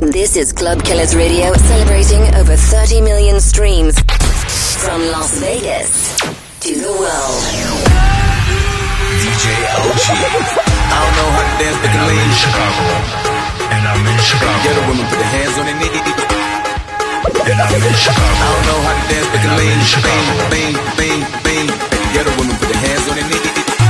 This is Club Killers Radio, celebrating over 30 million streams from Las Vegas to the world. DJ LG. I don't know how to dance, but I'm in Chicago. And I'm in Chicago. Get a woman, put their hands on their knees. And I'm in Chicago. I don't know how to dance, but I'm in Chicago. Bang, bang, bang. Get a woman, put their hands on their knees.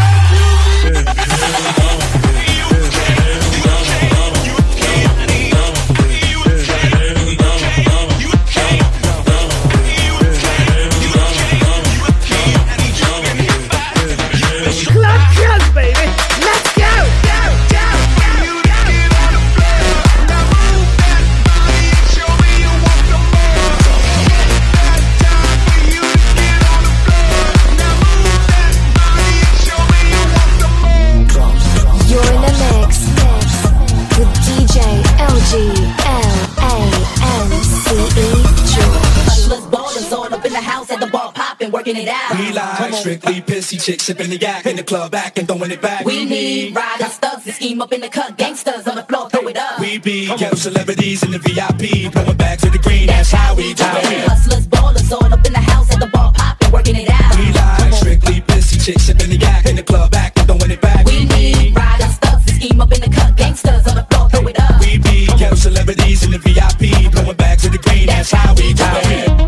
It out. We like strictly pissy chicks sipping the yak in the club back and throwing it back. We need riders, thugs, and scheme up in the cut. Gangsters on the floor, throw it up. We be ghetto celebrities in the VIP, blowing back to the green. That's how we do it. Hustlers, ballers, all up in the house at the bar, popping, working it out. We like strictly pissy chicks sipping the yak in the club back and throwing it back. We need riders, thugs, and scheme up in the cut. Gangsters on the floor, throw it up. We be ghetto celebrities in the VIP, blowing back to the green. That's how we do it.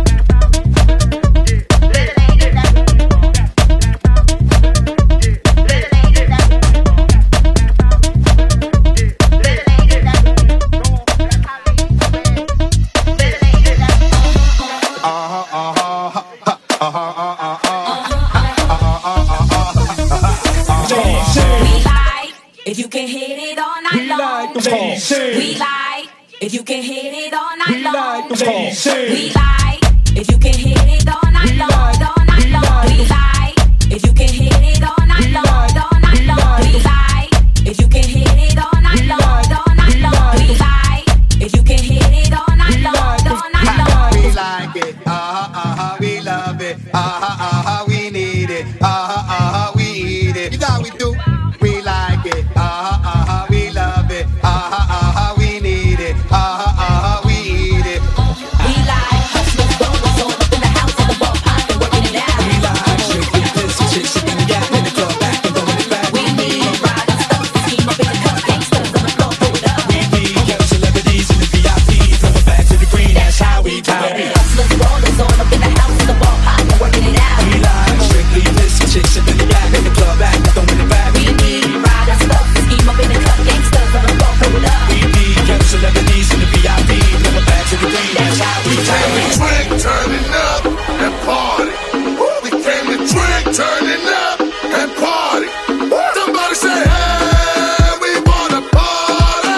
If you can hit it all night long, we like. If you can hit it all night long, we like. If you can hit it all night long, all night long, we like. If you can hit it all night long, all night long, we like. If you can hit it all night long, all night long, we like. If you can hit it all night long, all night long, we like it. We love it. We need it. We eat it. You know how we do. We like it. We love it. We need it. We eat it. We like hustlers, ballers, all up in the house at the bar, popping, working it out. We like strictly pissy chicks in the yak in the club back and throwing it back. We need riders, thugs, and scheme up in the cut. Gangsters on the floor, throw it up. We be ghetto celebrities in the VIP, blowing back to the green. That's how we do it. Hustlers, ballers, all up in the house at the bar, popping, working it out. We like strictly pissy chicks in the yak in the club back and throwing it back. We need riders, thugs, and scheme up in the cut. Gangsters on the floor, throw it up. We be ghetto celebrities in the VIP, blowing back to the green. That's how we do it. Drink, turning up and party. We came to drink, turning up and party. Somebody say, hey, we wanna party.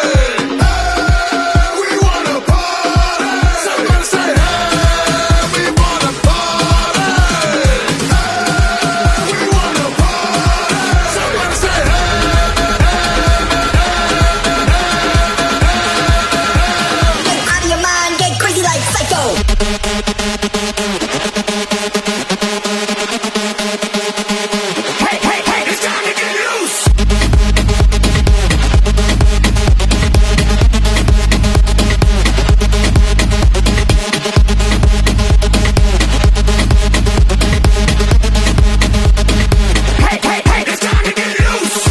Hey, we wanna party. Somebody say, hey, we wanna party. Hey, we wanna party. Somebody say, Out of your mind, get crazy like psycho. hey, it's time to get loose. Hey, it's time to get loose.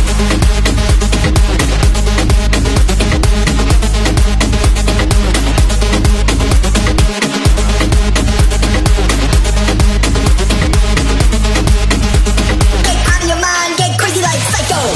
Out of your mind, get crazy like psycho.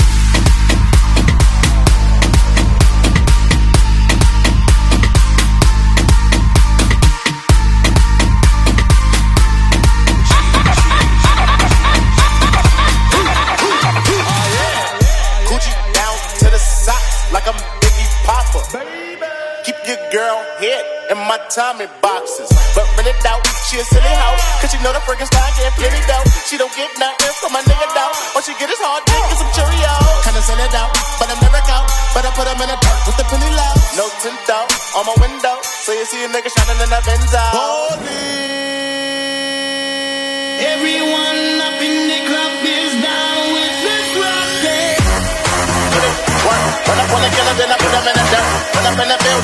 Gucci down to the socks like I'm Biggie Popper. Keep your girl head in my Tommy boxes. But rent it out, she a silly hoe. Cause she know the Frankenstein get plenty dough. She don't get nothing from my nigga though. All she get is hard dick and some Cheerios. Kinda send it out, but I'm never out. But I put them in the dirt with the penny low. No tint out on my window. So you see a nigga shining in that Benzo. Everyone up in the club is down with this rock. Run up on the killer, then I put them in the dirt. Run up in the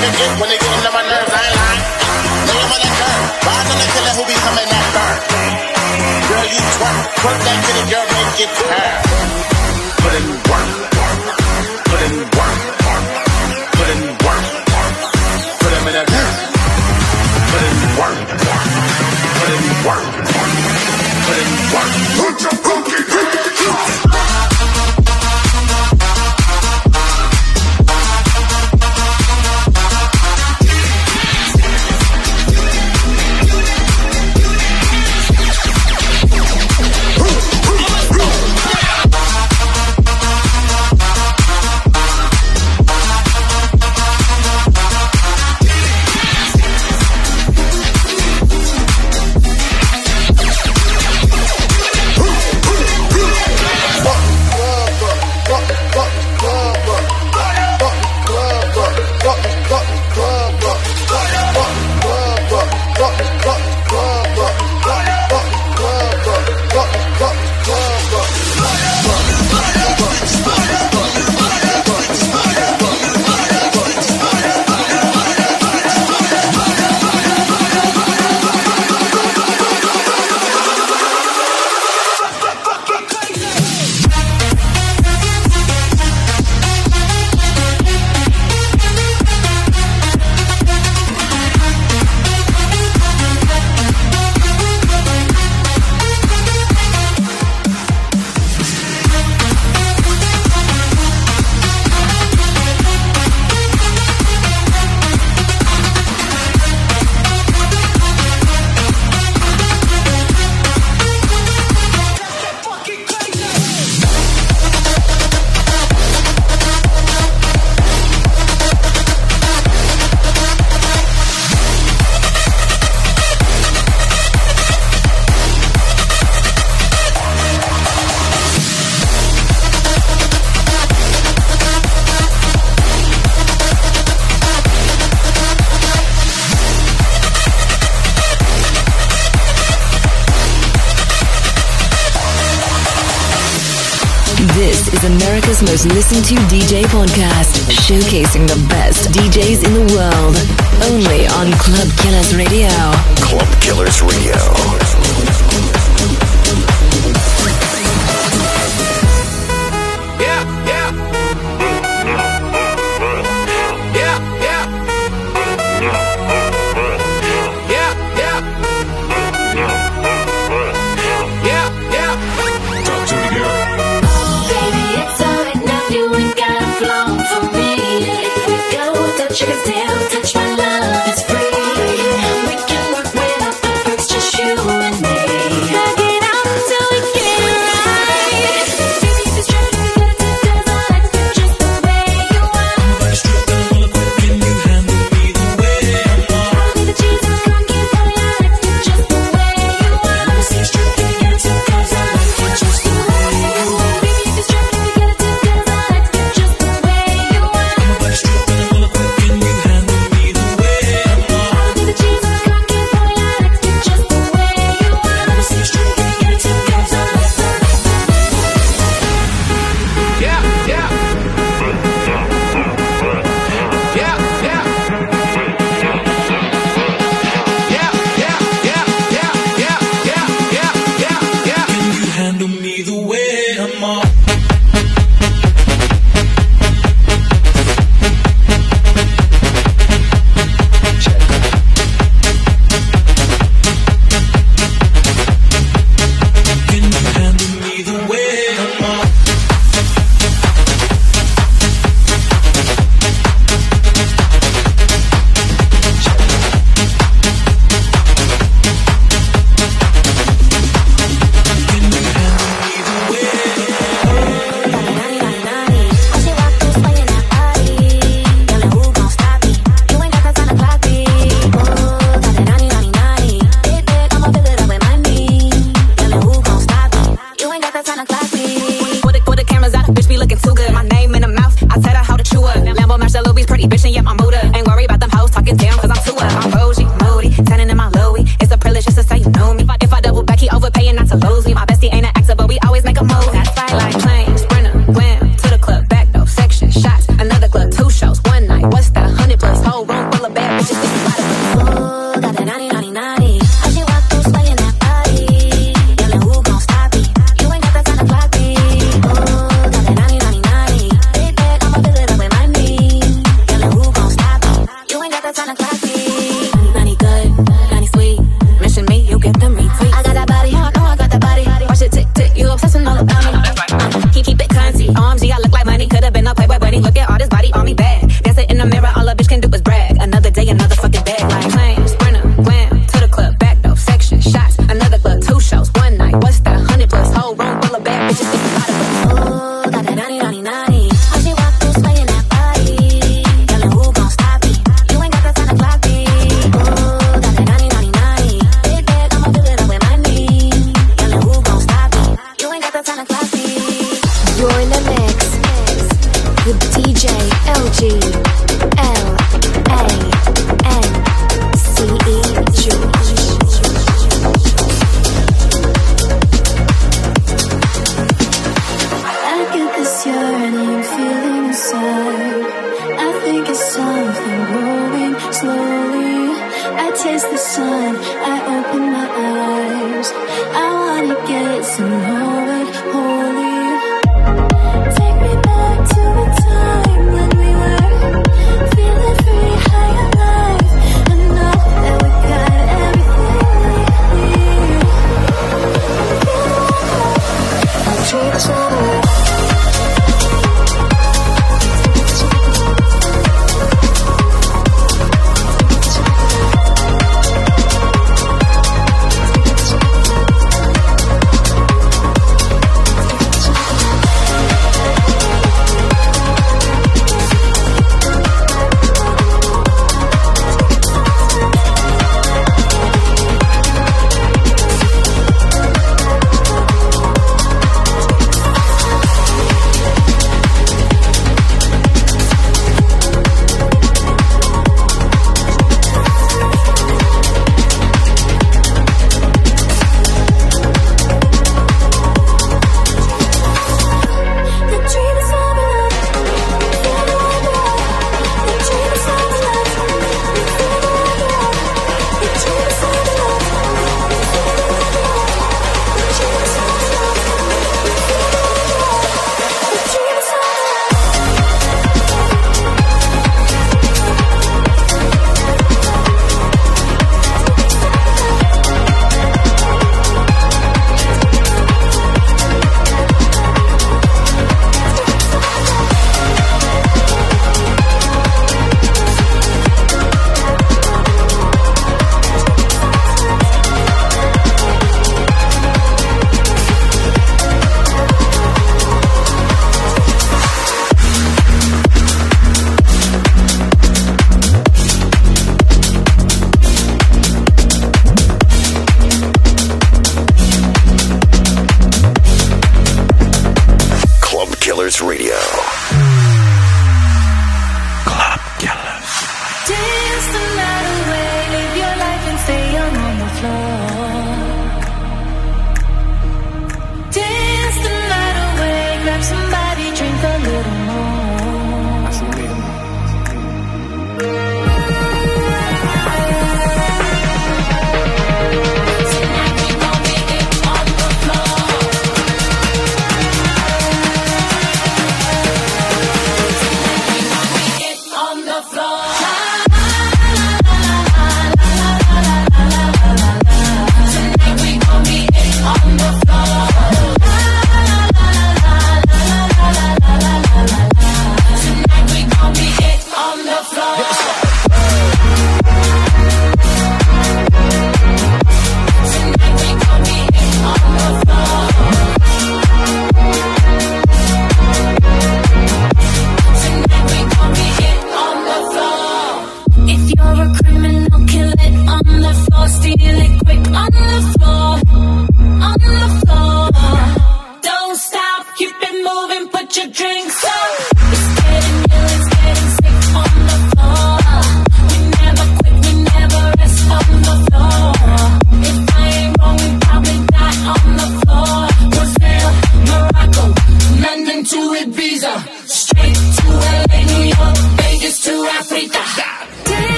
nigga get when they get into my nerves, I ain't lying. Lay him on that curve, rise on the killer who be coming that burn. Girl, you twerk that kitty, girl, make it turn. Put in work, put in work, put in work, put him in a dirt. Put in work, put in work, put in work. Put your funky hands up. This is America's most listened to DJ podcast, showcasing the best DJs in the world. Only on Club Killers Radio. Club Killers Radio. Touch my love, it's free. We can work without the perks, just you and me. DJ LG LANCE George. I get this yearning feeling inside. I think it's something growing slowly. I taste the sun, I open my eyes. I wanna get to know it wholly. Take me back to the time when we were feeling free, high alive. I know that we got everything we need. I'll take us all away.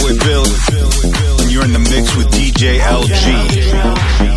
Bill, and you're in the mix with DJ LG.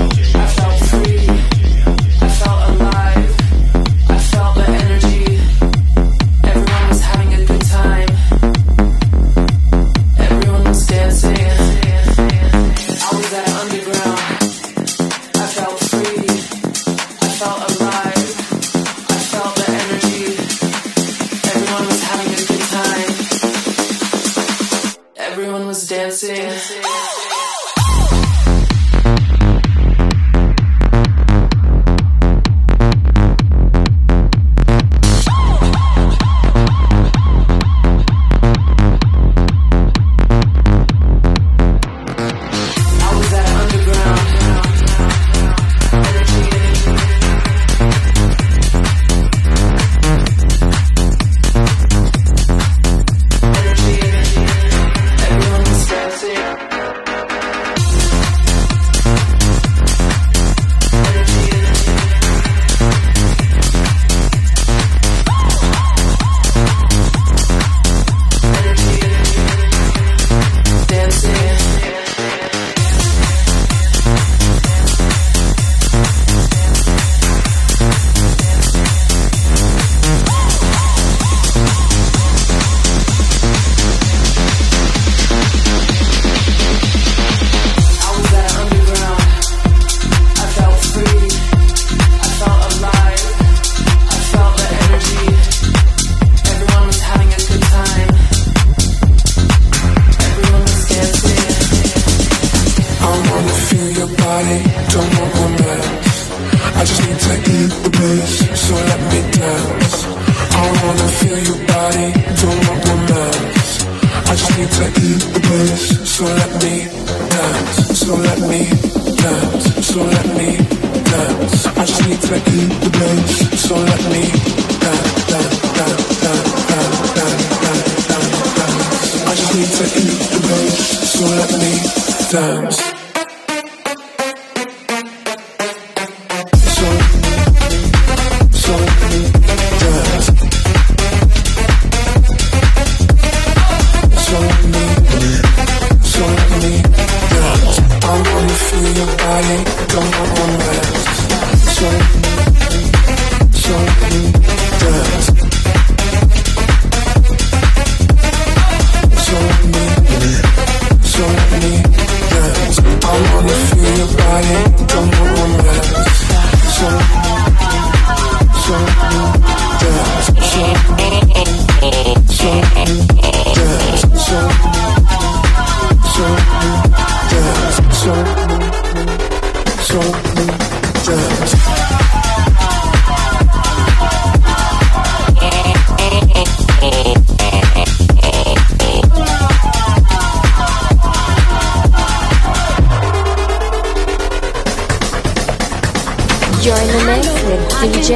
You're in the mix with DJ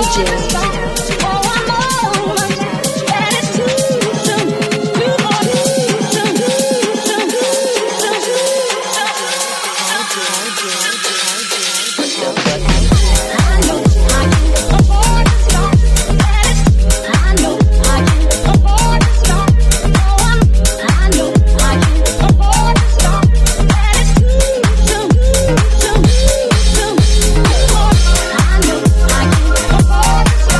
LG. I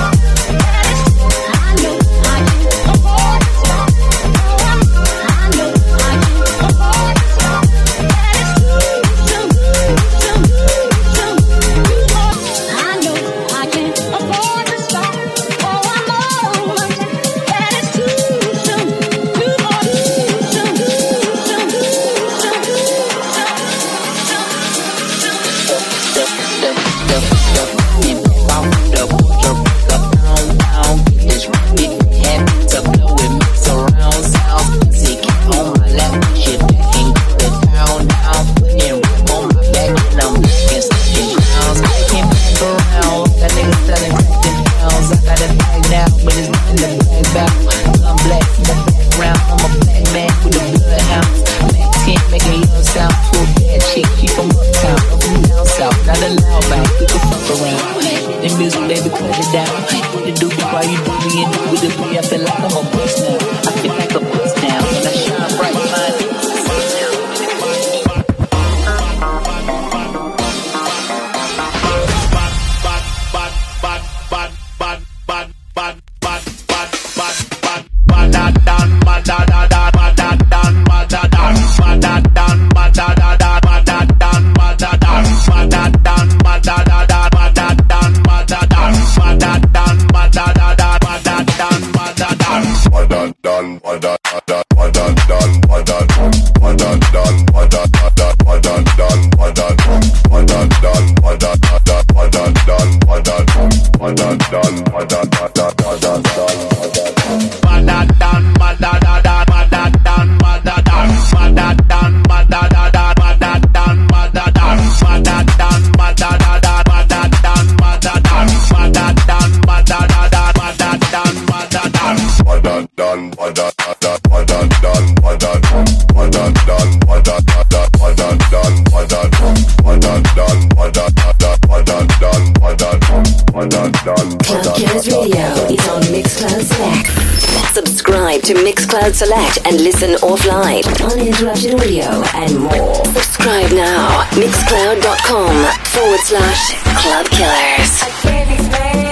to Mixcloud Select and listen offline, uninterrupted audio, and more. Subscribe now. Mixcloud.com/Club Killers. I can't explain.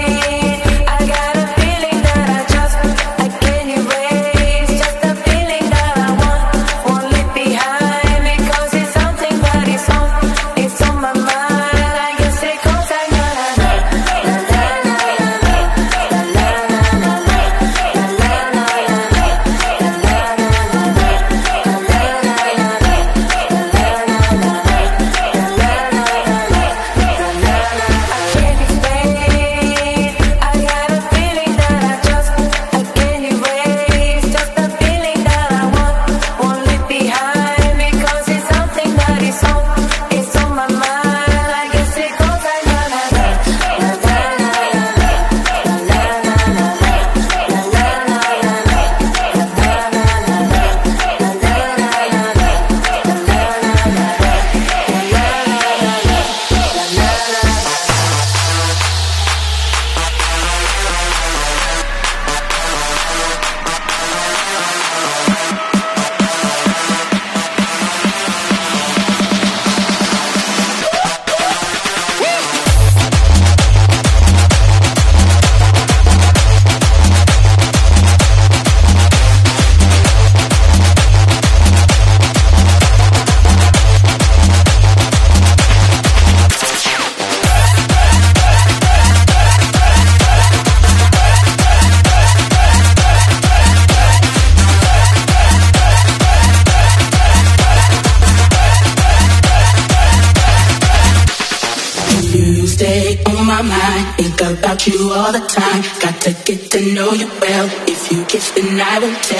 About you all the time, got to get to know you well. If you kiss, then I will tell.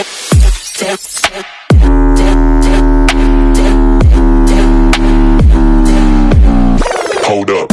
Hold up.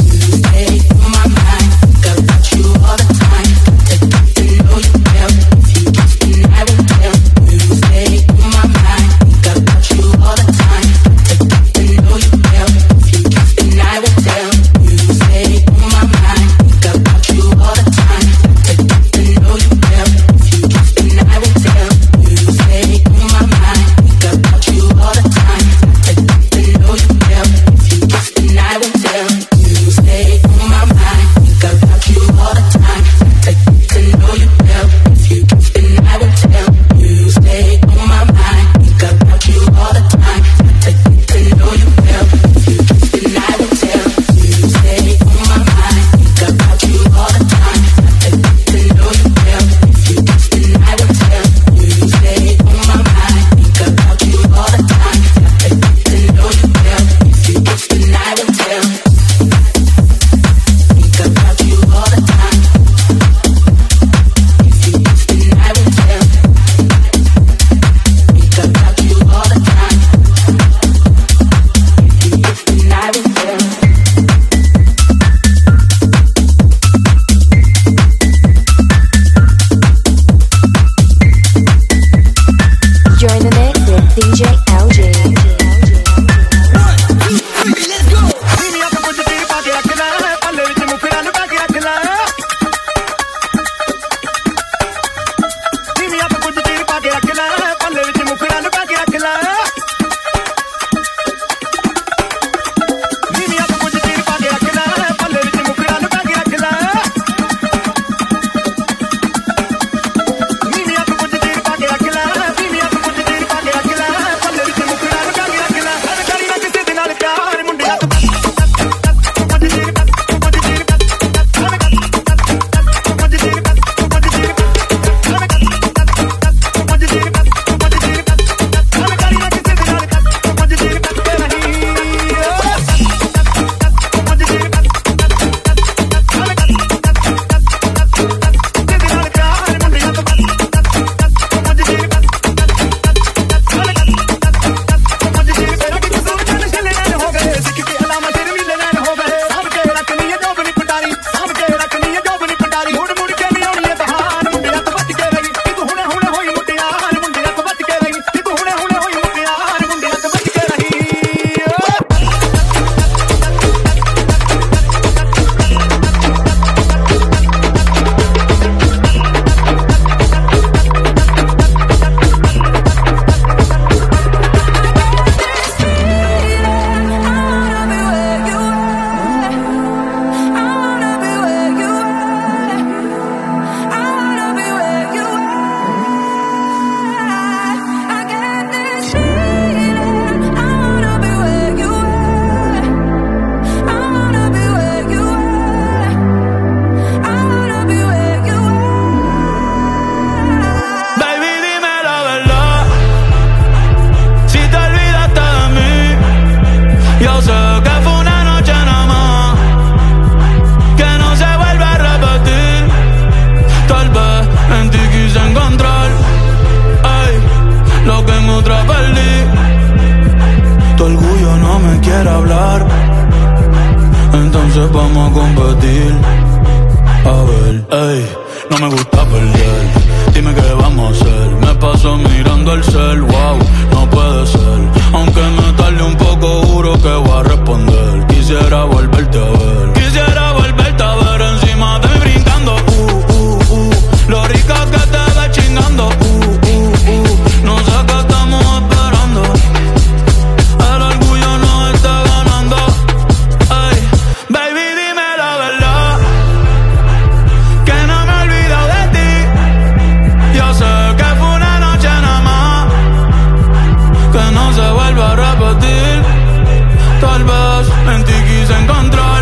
vamos a competir. A ver, ey, no me gusta perder. Dime qué vamos a hacer. Me paso mirando el cel, wow, no puede ser. Aunque me tarde un poco, juro que voy a responder. Quisiera volverte a ver. Quisiera volverte a ver encima de mí brincando. Lo rica que te ves chingando. No sé qué estamos esperando. El orgullo nos está ganando. Ey, baby, dime la verdad, que no me he olvidado de ti. Yo sé que fue una noche nada más, que no se vuelve a repetir. Tal vez en ti quise encontrar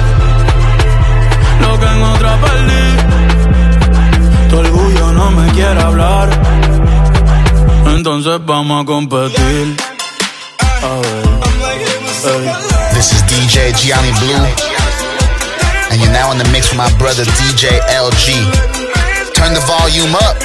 lo que en otra perdí. Tu orgullo no me quiere hablar, entonces vamos a competir. A ver, This is DJ Gianni Blue, and you're now in the mix with my brother DJ LG. Turn the volume up.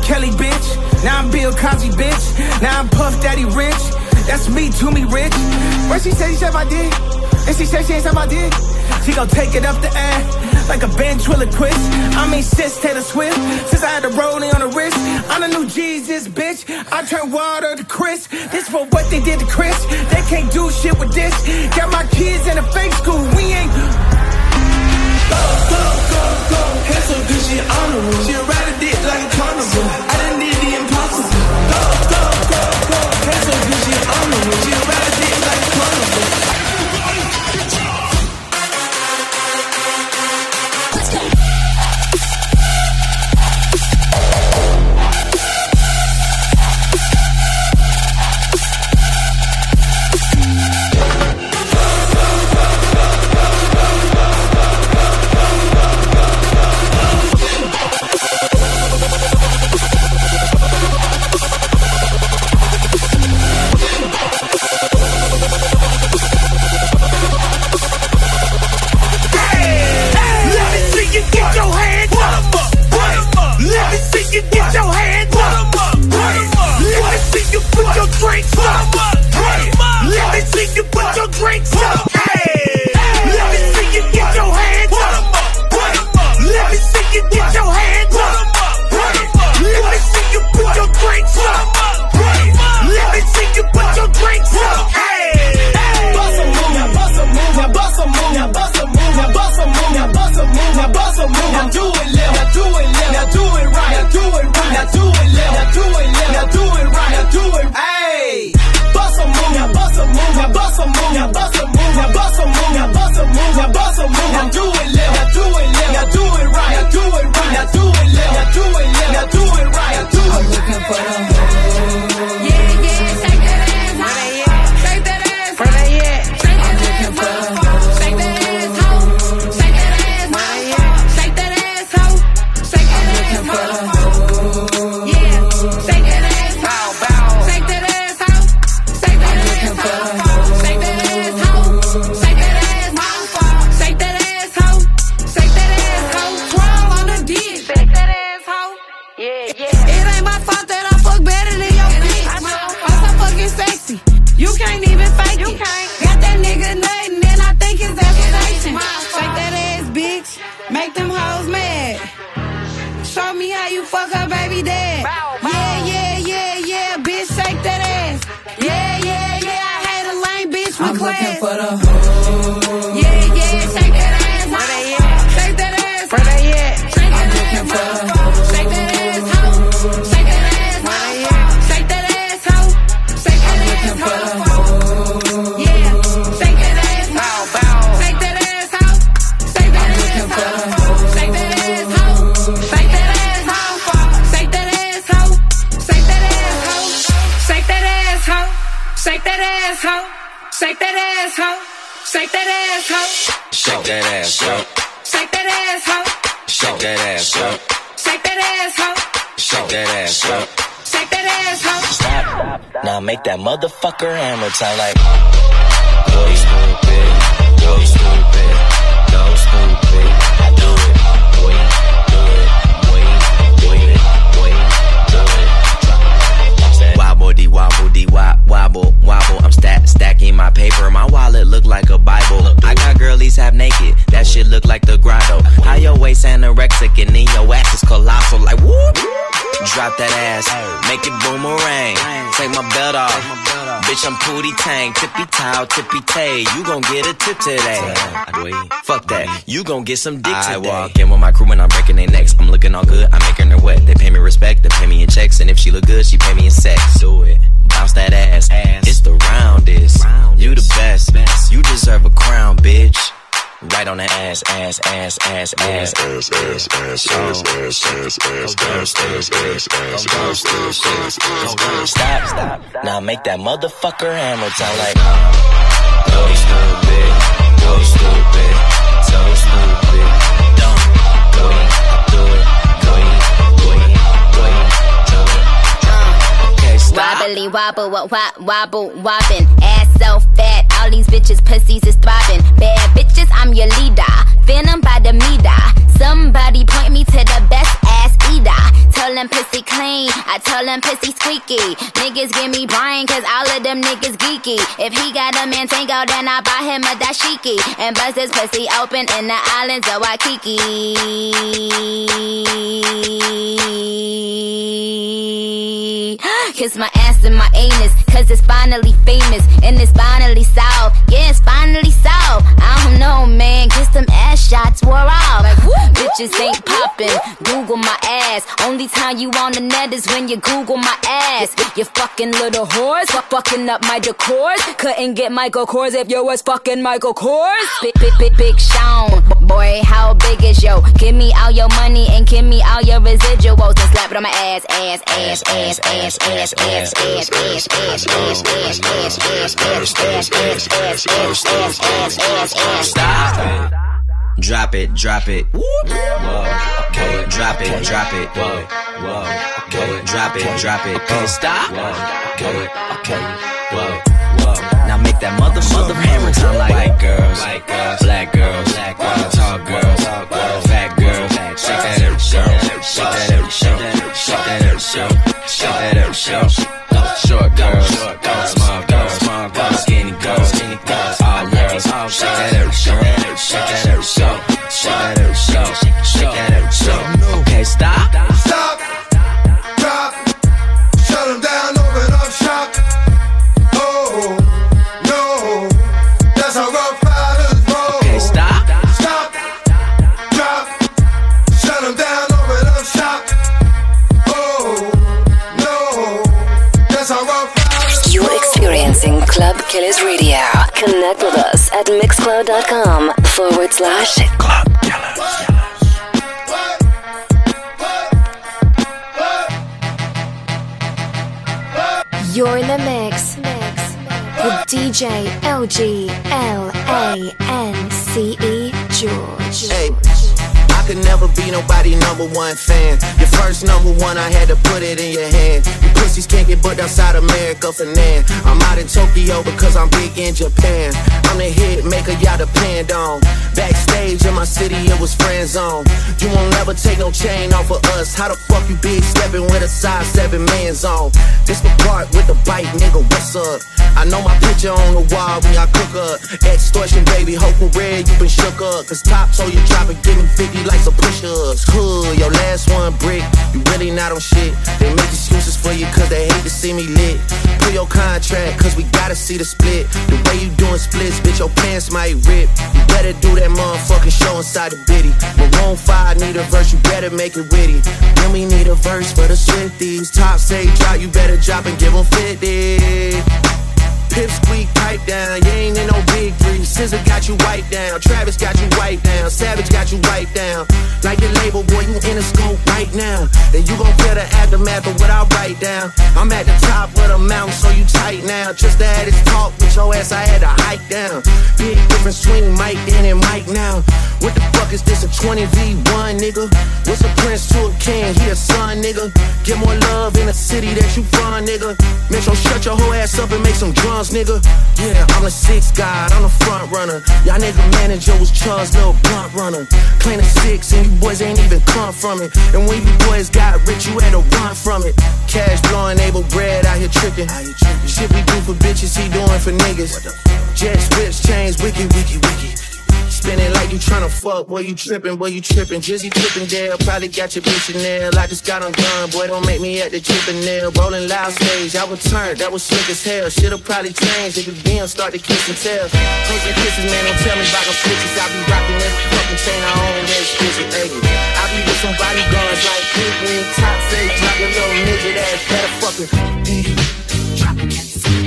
Kelly, bitch. Now I'm Bill Cosby, bitch. Now I'm Puff Daddy Rich. That's me, to me, rich. First she said my dick. And she said she ain't said my dick. She gon' take it up the air like a ventriloquist. I mean, sis Taylor Swift. Since I had the rolling on the wrist, I'm the new Jesus, bitch. I turn water to Chris. This for what they did to Chris. They can't do shit with this. Got my kids in a fake school. We ain't. Go, go, go, go. Hands so good, she honorable. She ride a dick like a carnival. I done did the impossible. Go, go, go, go. Hands so good, she honorable. She ride a dick like a carnival. Make that motherfucker hammer time like go stupid, go stupid, go stupid. I do it, boy, do it, boy, do it. Wobble dee wobble dee wobble wobble. I'm stacking my paper. My wallet look like a Bible. I got girlies half naked. That shit look like the grotto. How your waist anorexic and then your ass is colossal like whoop. Drop that ass, make it boomerang. Take my belt off, bitch I'm Pootie Tang. Tippy towel, tippy tay. You gon' get a tip today. Fuck that, you gon' get some dick today. I walk in with my crew and I'm breaking their necks. I'm looking all good, I'm making her wet. They pay me respect, they pay me in checks. And if she look good, she pay me in sex. Do it, bounce that ass. It's the roundest, you the best. You deserve a crown, bitch. Right on the ass, ass, ass, ass, ass, ass, ass, ass, ass. Stop. Now make that motherfucker hammer time like go stupid, go stupid, so stupid. Don't go, do it, go, okay, stop. Wobbly wobble, wobble, wobbin'. Ass so fat, all these bitches pussies is throbbing. Bad bitches, I'm your leader. Venom by the meter. Somebody point me to the best ass eater. Tell them pussy clean. them pussy squeaky. Niggas give me Brian, cause all of them niggas geeky. If he got a Mantango, then I buy him a dashiki. And bust his pussy open in the islands of Waikiki. Kiss my ass and my anus, cause it's finally famous. And it's finally solved, yeah, it's finally solved. I don't know, man, kiss them ass shots wore off. Like, bitches ain't poppin', Google my ass. Only time you on the net is when you Google my ass. You fucking little whores, fucking up my decors. Couldn't get Michael Kors if you was fucking Michael Kors. Big Sean, boy, how big is yo? Give me all your money and give me all your residuals and slap it on my ass, ass, ass, ass, ass, ass, ass, ass, ass, ass, ass, ass. Stop. Drop it, drop it. Whoa. Okay. Drop it, drop it. Whoa. Okay. Drop it, drop it. Can't stop. Okay. Whoa. Now make that mother hammer time like white girls, black girls, tall girls, fat girls. Shake that every show, shake that every show, shake that every show, shake that every show. Short girls, small girls, skinny girls, all girls. Shake that every show, shake that every show, shake that every show, shake that every show. Okay, stop. Stop, drop, shut them down, open up shop. Oh, no, that's how rough riders roll. Okay, stop. Stop, drop, shut them down, open up shop. Oh, no, that's how rough riders roll. You're experiencing Club Killers Radio. Connect with us at mixcloud.com/Club Killers. You're in the mix with DJ LG LANCE George. Hey, I could never be nobody #1 fan. Your first #1, I had to put it in your hand. You pussies can't get booked outside America for nan. I'm out in Tokyo because I'm big in Japan. I'm the hit maker y'all depend on. Backstage in my city, it was friend zone. You won't never take no chain off of us. How the fuck you big stepping with a size 7 man's on? This the part with the bite, nigga, what's up? I know my picture on the wall when y'all cook up. Extortion, baby, hope for red, you been shook up. Cause top told you drop it, give me 50 like some push-ups. Hood, your last one brick, you really not on shit. They make excuses for you cause they hate to see me lit. Pull your contract cause we gotta see the split. The way you doing splits, bitch, your pants might rip. You better do that motherfucking show inside the bitty. Maroon 5 need a verse, you better make it witty. Then we need a verse for the Swifties. Top say drop, you better drop and give them 50. Pip squeak, pipe down, you ain't in no big three. SZA got you wiped down, Travis got you wiped down, Savage got you wiped down. Like your label, boy, you in the scope right now. And you gon' feel the aftermath of what I write down. I'm at the top of the mountain, so you tight now. Just to have this talk with your ass, I had to hike down. Big difference between Mike then and Mike now. What the fuck is this, a 20v1, nigga? What's a prince to a king, he a son, nigga? Get more love in the city that you from, nigga. Make sure shut your whole ass up and make some drums, nigga. Yeah, I'm the 6th guy, I'm the front runner. Y'all nigga manager was Charles, little blunt runner. Claim the 6 and you boys ain't even come from it. And when you boys got rich, you had to run from it. Cash blowing, able bread out here tricking. Shit we do for bitches, he doing for niggas. Jets, whips, chains, wiki. Spinning like you tryna fuck, boy, you trippin', Jizzy trippin' there, probably got your bitch in there. I just got undone, boy, don't make me at the chippin' nail. Rollin' loud stage, I returned, that was slick as hell. Shit'll probably change if the BM start to kiss and tell. Hugs and kisses, man, don't tell me about no switches. I be rockin' every fucking chain I own, that's bitchin', ayy. I be with some bodyguards like Pink Ring, top fake, drop your little midget ass, better fucking. Drop it,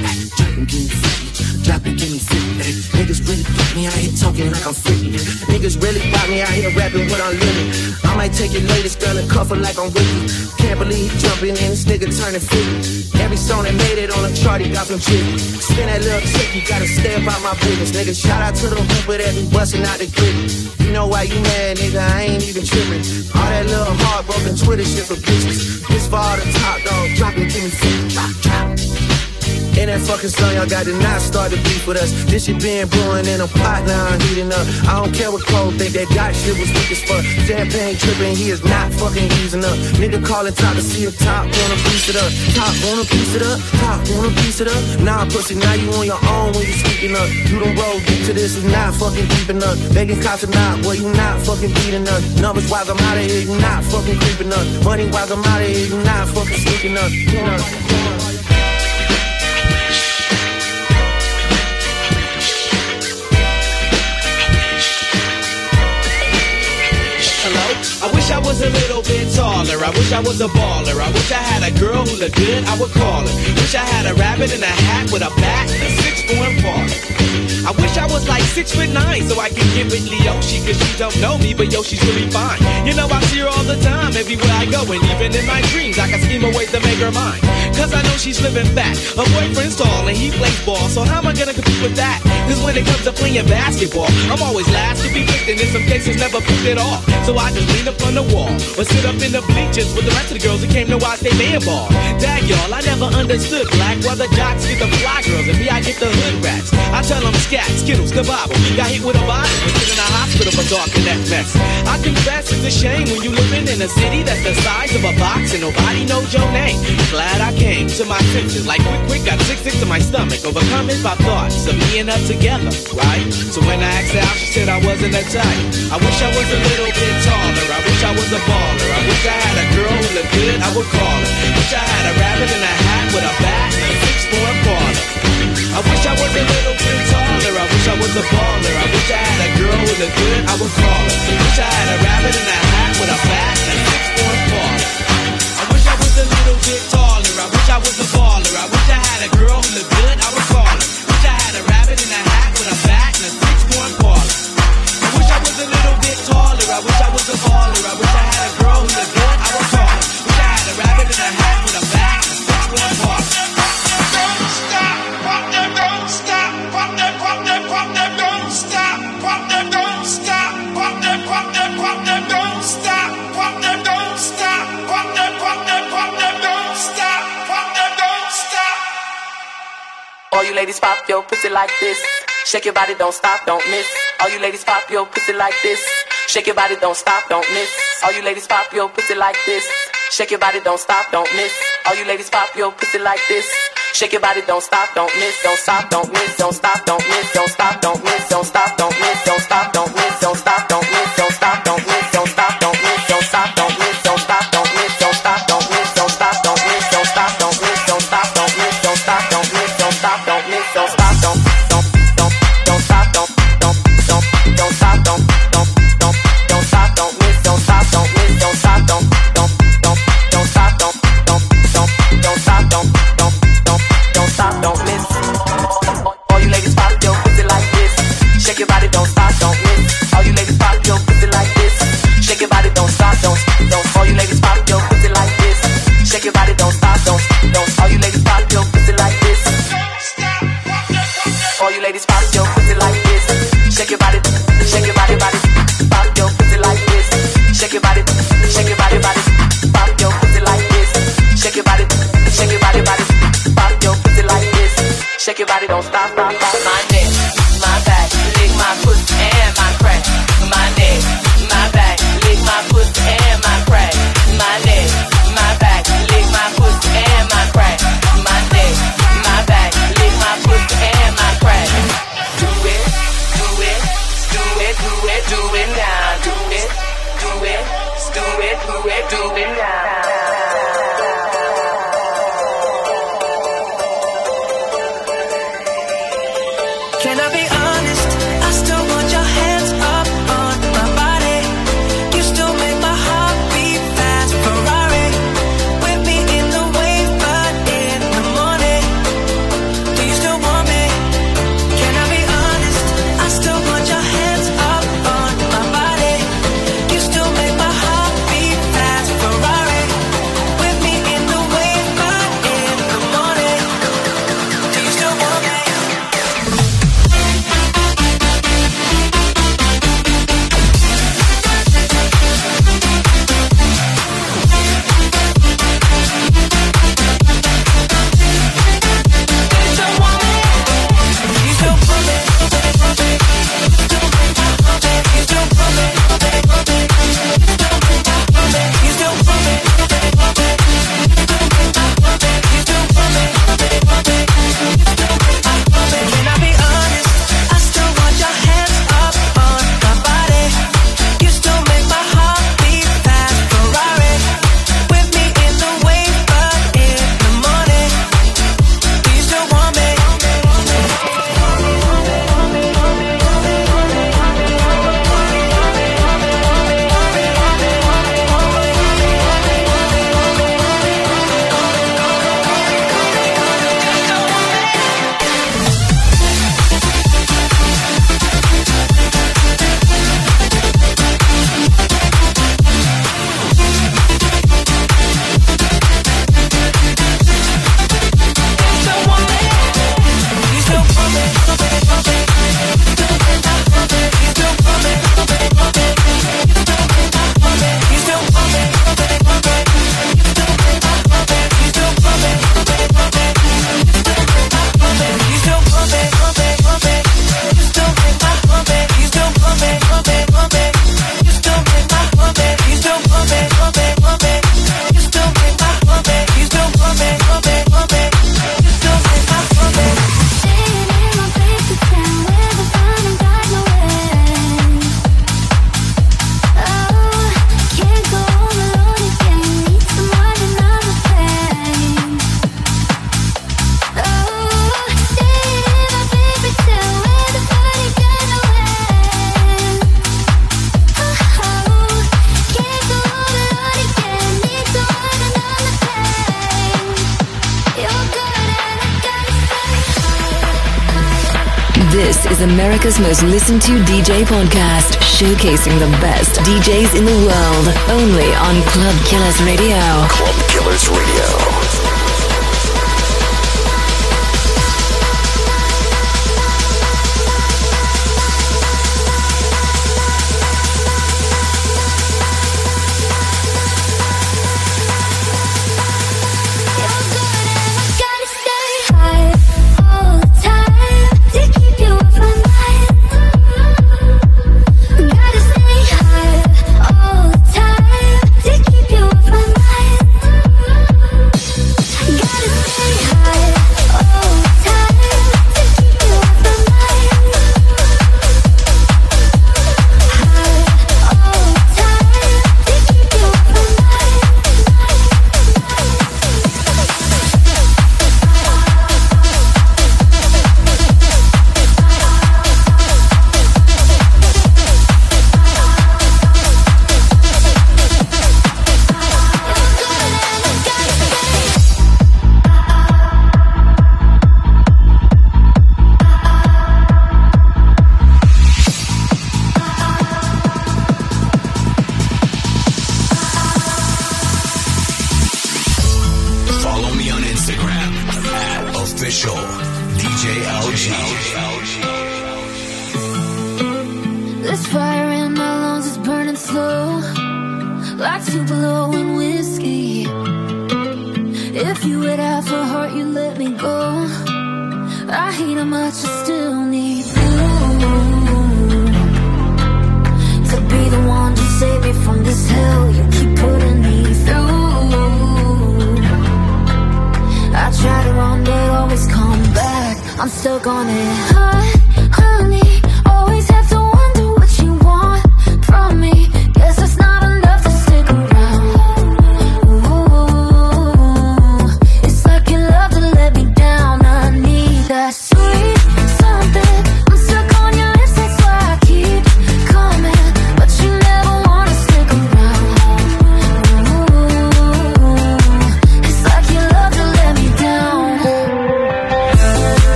give me 50. Niggas really got me out here talking like I'm 50. Niggas really got me out here rapping what I'm living. I might take your latest girl and cuff her like I'm Ricky. Can't believe he jumping in, this nigga turning 50. Every song that made it on a chart, he got from Jiggy. Spin that little tick, you gotta stay about my business. Nigga, shout out to the hooper that be busting out the gritty. You know why you mad, nigga, I ain't even tripping. All that little heartbroken Twitter shit for bitches. This for all the top dog, drop it, give me 50. Drop. And that fucking song y'all got to not start to beef with us. This shit been brewing in a pot, now I'm heating up. I don't care what Cole think, that God shit was weak as fuck. Champagne tripping, he is not fucking easing up. Nigga calling top to see if top wanna piece it up. Top wanna piece it up, top wanna piece it up. Nah, pussy, now you on your own when you speaking up. You done roll deep to this, is not fucking keeping up. Begging cops or not, boy, you not fucking beating up. Numbers wise, I'm out of here, you not fucking creeping up. Money wise, I'm out of here, you not fucking sneaking up. I wish I was a little bit taller. I wish I was a baller. I wish I had a girl who looked good, I would call her. Wish I had a rabbit in a hat with a bat and a 6'4" baller. I wish I was like 6'9" so I could get with Leoshi, cause she don't know me, but yo, she's really fine. You know I see her all the time, everywhere I go, and even in my dreams I can scheme a way to make her mine. Cause I know she's living fat, her boyfriend's tall and he plays ball, so how am I gonna compete with that? Cause when it comes to playing basketball, I'm always last to be picked, and in some cases never picked at all. So I just lean up on the wall, or sit up in the bleachers with the rest of the girls who came to watch they man ball. Dag y'all, I never understood black, why the jocks get the fly girls and me I get the hood rats. I tell them scat, skittles, kabobble, got hit with a bottle, was in a hospital for talking that mess. I confess it's a shame when you living in a city that's the size of a box and nobody knows your name. Glad I came to my senses, like quick, got sick to my stomach, overcome it by thoughts of me and her together, right? So when I asked her out, she said I wasn't a type. I wish I was a little bit taller, I wish I was a baller. I wish I had a girl who looked good, I would call her. Wish I had a rabbit in a hat with a bat and a 6'4" baller. I wish I was a little bit taller, I wish I was a baller. I wish I had a girl who looked good, I would call her. Wish I had a rabbit in a hat with a bat and a 6'4" baller. I wish I was a little bit taller, I wish I was a baller. I wish I had a girl who looked good, I would call her. Wish I had a rabbit in a hat with a bat and a 6'4" baller. I wish I was a little bit taller, I wish I was a baller. I wish I had a girl who looked good, I would call her. Wish I had a rabbit in a hat with a bat and a 6'4" baller. Don't stop, pop them, don't stop, pop them, pop them, pop them, don't stop, pop them, don't stop, pop them, pop them, pop them, don't stop, pop them, don't stop, pop them, pop them, pop them, don't stop, pop them, don't stop. All you ladies pop your pussy like this. Shake your body, don't stop, don't miss. All you ladies pop your pussy like this. Shake your body, don't stop, don't miss. All you ladies pop your pussy like this. Shake your body, don't stop, don't miss. All you ladies pop your pussy like this. Shake your body, don't stop, don't miss, don't stop, don't miss, don't stop, don't miss, don't stop, don't miss, don't stop, don't miss, don't stop, don't miss, don't stop, don't miss, don't stop, don't miss, don't stop, don't miss, don't stop, don't miss, don't stop, don't miss, don't stop, don't miss, don't stop, don't miss, don't stop, don't miss, don't stop, don't miss, don't stop, don't miss, don't stop, don't miss, don't stop, don't stop, don't stop, don't stop, don't miss, don't stop, don't miss, don't stop, don't stop, don't stop, don't stop, don't miss. All you ladies pop your pussy like this. Shake your body, don't stop, don't miss. All you ladies pop your pussy like this. Shake your body, don't stop, don't. All you ladies pop your pussy like this. Shake your body, don't stop, don't. All you ladies pop your pussy like this. All you ladies pop your pussy like this. Shake your body, body. Pop your pussy like this. Shake your body, body. Pop your pussy like this. Shake your body, body. Pop your pussy like this. Shake your body, don't stop, stop. My neck, my back, lick my pussy and my crack. My neck, my back, lick my pussy and my crack. My neck, my back, lick my pussy and my crack. My neck, my back, lick my pussy and my crack. Do it, do it, do it, do it, do it now. Do it, do it, do it, do it, do it now. Can I be honest? I still want your hands up on my body. You still make my heart beat fast. Ferrari with me in the wave, but in the morning. Do you still want me? Can I be honest? I still want your hands up on my body. You still make my heart beat fast. Ferrari is America's most listened to DJ podcast, showcasing the best DJs in the world, only on Club Killers Radio. Club Killers Radio.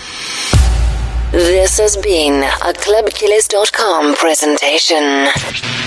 This has been a ClubKillers.com presentation.